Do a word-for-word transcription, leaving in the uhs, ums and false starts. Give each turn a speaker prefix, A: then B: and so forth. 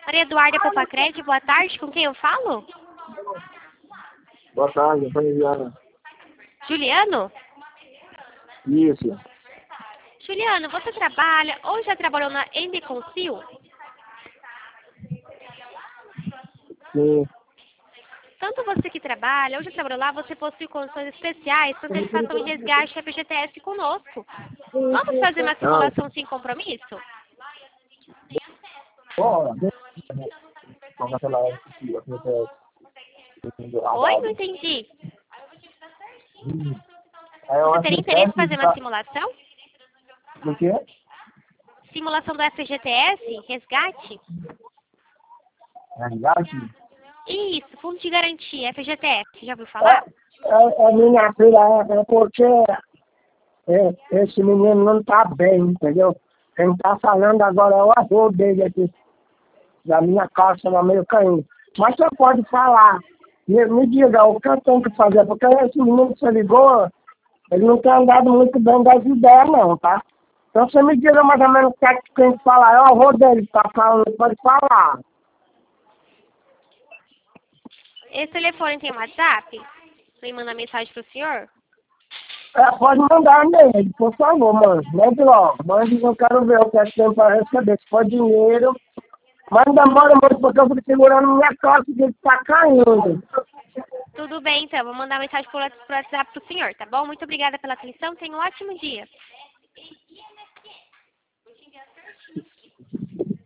A: Maria Eduarda Popacred, boa tarde. Com quem eu falo?
B: Boa tarde, eu sou Juliana.
A: Juliano?
B: Isso.
A: Juliano, você trabalha ou já trabalhou na Endeconcil?
B: Sim.
A: Tanto você que trabalha ou já trabalhou lá, você possui condições especiais para satisfação e resgate F G T S conosco. Vamos fazer uma
B: Não.
A: simulação sem compromisso?
B: Ó, vamos naquela hora que eu fiz,
A: Oi, não entendi.
B: Aí eu
A: Você
B: acho
A: teria
B: que
A: interesse em fazer uma
B: tá...
A: simulação?
B: Do quê?
A: Simulação do F G T S, resgate?
B: Resgate?
A: Isso, Fundo de Garantia, F G T S, já ouviu
B: É,
A: falar?
B: é, é minha filha, é, é porque é, esse menino não tá bem, entendeu? Quem tá falando agora é o avô dele aqui, da minha calça lá meio caindo. Mas você pode falar, me, me diga o que eu tenho que fazer, porque esse menino que você ligou, ele não tem andado muito bem das ideias não, tá? Então você me diga mais ou menos o que é que tem que falar, é o avô dele que tá falando, pode falar.
A: Esse telefone tem WhatsApp? Vem mandar mensagem pro senhor?
B: É, pode mandar nele, por favor, mano. Mande logo. Mande, eu quero ver o que é que tem para receber. Se for dinheiro, manda embora, muito, porque eu fico segurando minha calça que ele tá caindo.
A: Tudo bem, então. Vou mandar mensagem pro WhatsApp pro senhor, tá bom? Muito obrigada pela atenção. Tenha um ótimo dia.